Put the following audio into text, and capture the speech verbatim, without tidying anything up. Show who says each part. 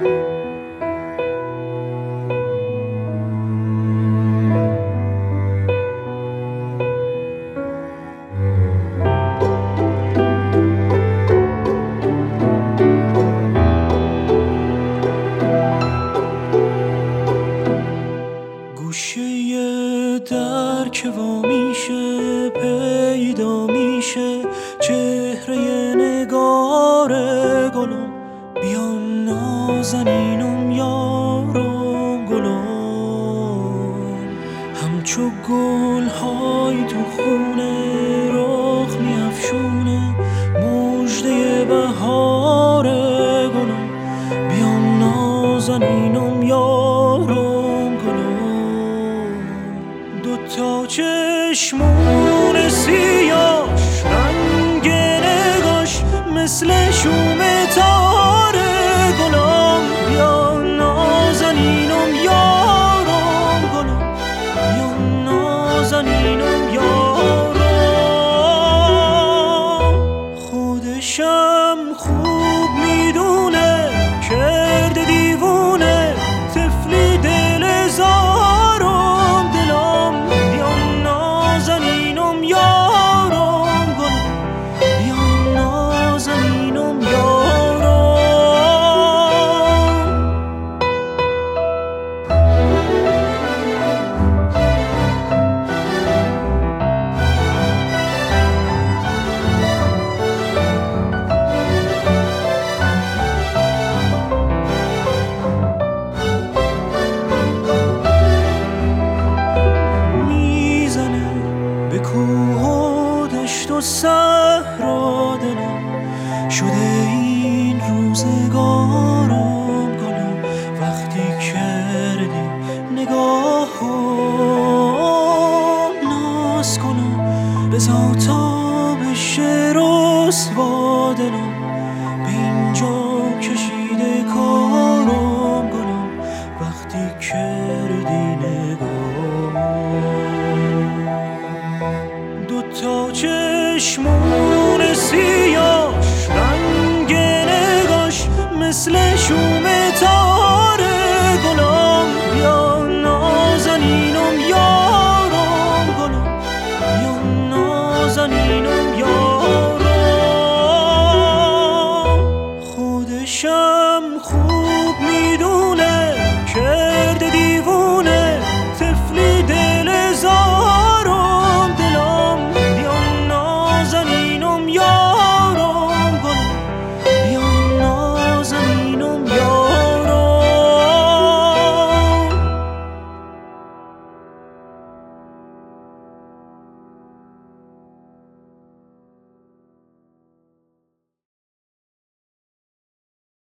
Speaker 1: در که وا میشه پیدا میشه چهره نگار گلم، بیان نازنینم یارم گلم، همچو گل های تو خونه رخ میافشونه مژده بهار گلم، بیان نازنینم یارم گلم، دوتا چشمون سیاش رنگ نگاش مثل شوم تاره گلم، بیان نازنینم یارم گلم، بیان نازنینم یارم، خودشم خوب میدونه کرده دیوونه طفلی دل زارم دلم، بیان نازنینم یارم گلم، بیان نازنینم یارم. میزنه به کوه و دشت و صحرا دلم، شده این روزگارم گلم، وقتی کردی نگاه کن ناز کنم بزا تا بشه رسوا دلم، به اینجا کشیده کارم گلم، وقتی کردی نگاه، دوتا چشمون سیاه